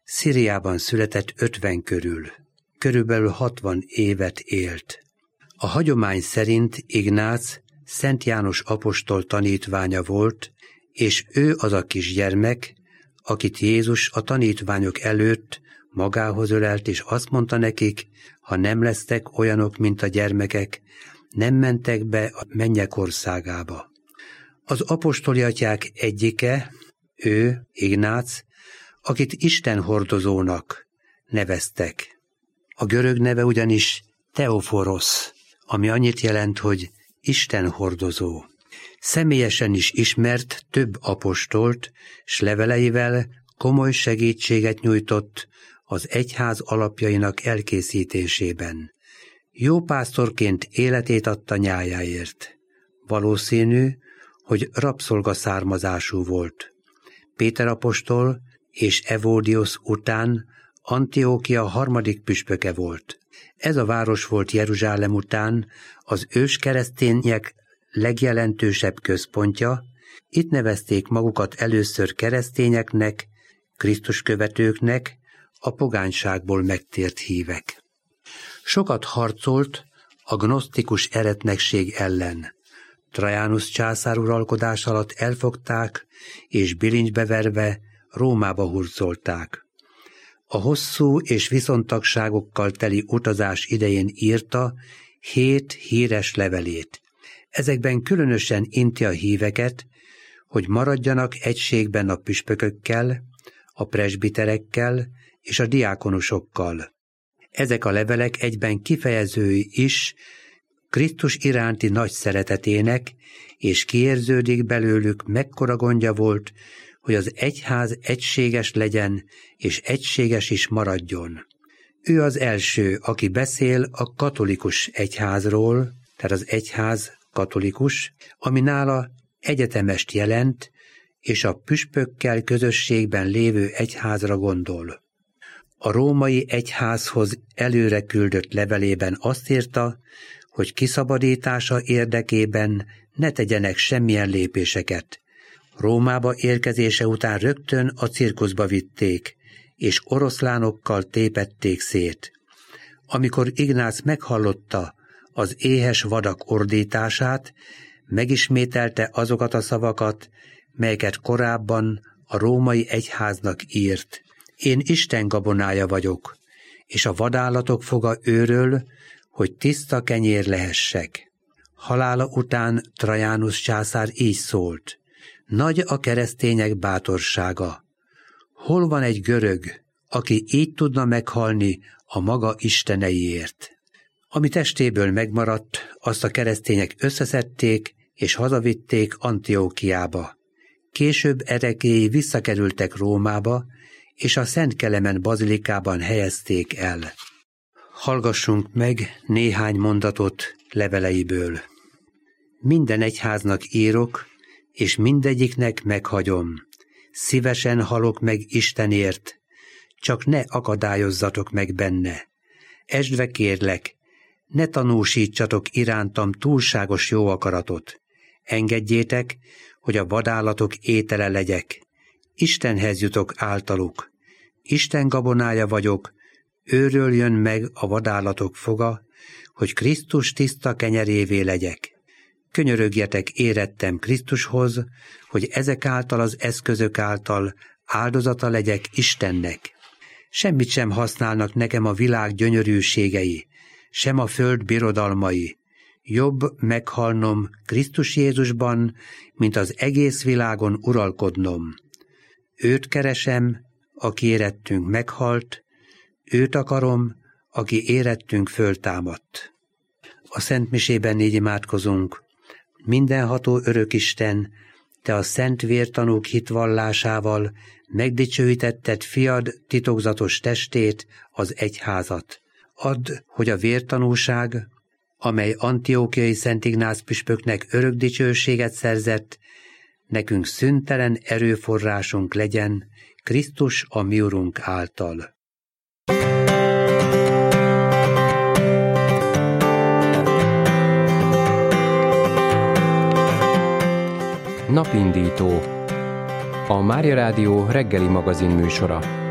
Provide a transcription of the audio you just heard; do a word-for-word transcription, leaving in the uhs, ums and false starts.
Szíriában született ötven körül, körülbelül hatvan évet élt. A hagyomány szerint Ignác Szent János apostol tanítványa volt, és ő az a kisgyermek, akit Jézus a tanítványok előtt magához ölelt, és azt mondta nekik, ha nem lesztek olyanok, mint a gyermekek, nem mentek be a mennyek országába. Az apostoli atyák egyike, ő, Ignác, akit Isten hordozónak neveztek. A görög neve ugyanis Teoforosz, ami annyit jelent, hogy Isten hordozó. Személyesen is ismert több apostolt, s leveleivel komoly segítséget nyújtott az egyház alapjainak elkészítésében. Jó pásztorként életét adta nyájáért. Valószínű, hogy rabszolga származású volt. Péter apostol és Evódiosz után Antiókia harmadik püspöke volt. Ez a város volt Jeruzsálem után az őskeresztények legjelentősebb központja. Itt nevezték magukat először keresztényeknek, Krisztus követőknek, a pogányságból megtért hívek. Sokat harcolt a gnosztikus eretnekség ellen. Trajanus császár uralkodás alatt elfogták, és bilincsbe verve Rómába hurcolták. A hosszú és viszontagságokkal teli utazás idején írta hét híres levelét. Ezekben különösen inti a híveket, hogy maradjanak egységben a püspökökkel, a presbiterekkel és a diákonusokkal. Ezek a levelek egyben kifejezői is Krisztus iránti nagy szeretetének, és kiérződik belőlük, mekkora gondja volt, hogy az egyház egységes legyen, és egységes is maradjon. Ő az első, aki beszél a katolikus egyházról, tehát az egyház katolikus, ami nála egyetemest jelent, és a püspökkel közösségben lévő egyházra gondol. A római egyházhoz előre küldött levelében azt írta, hogy kiszabadítása érdekében ne tegyenek semmilyen lépéseket. Rómába érkezése után rögtön a cirkuszba vitték, és oroszlánokkal tépették szét. Amikor Ignác meghallotta az éhes vadak ordítását, megismételte azokat a szavakat, melyeket korábban a római egyháznak írt. Én Isten gabonája vagyok, és a vadállatok foga őről, hogy tiszta kenyér lehessek. Halála után Trajanus császár így szólt: nagy a keresztények bátorsága. Hol van egy görög, aki így tudna meghalni a maga isteneiért? Ami testéből megmaradt, azt a keresztények összeszedték, és hazavitték Antiókiába. Később erekéi visszakerültek Rómába, és a Szent Kelemen bazilikában helyezték el. Hallgassunk meg néhány mondatot leveleiből. Minden egyháznak írok, és mindegyiknek meghagyom. Szívesen halok meg Istenért, csak ne akadályozzatok meg benne. Esdve kérlek, ne tanúsítsatok irántam túlságos jó akaratot. Engedjétek, hogy a vadállatok étele legyek. Istenhez jutok általuk. Isten gabonája vagyok, őről jön meg a vadállatok foga, hogy Krisztus tiszta kenyerévé legyek. Könyörögjetek érettem Krisztushoz, hogy ezek által az eszközök által áldozata legyek Istennek. Semmit sem használnak nekem a világ gyönyörűségei, sem a föld birodalmai. Jobb meghalnom Krisztus Jézusban, mint az egész világon uralkodnom. Őt keresem, aki érettünk meghalt, őt akarom, aki érettünk föltámadt. A Szent Misében így imádkozunk: mindenható örökisten, te a szent vértanúk hitvallásával megdicsőítetted fiad titokzatos testét, az egyházat. Add, hogy a vértanúság, amely Antiókiai Szent Ignác püspöknek örök dicsőséget szerzett, nekünk szüntelen erőforrásunk legyen Krisztus a mi Urunk által. Napindító, a Mária Rádió reggeli magazin műsora.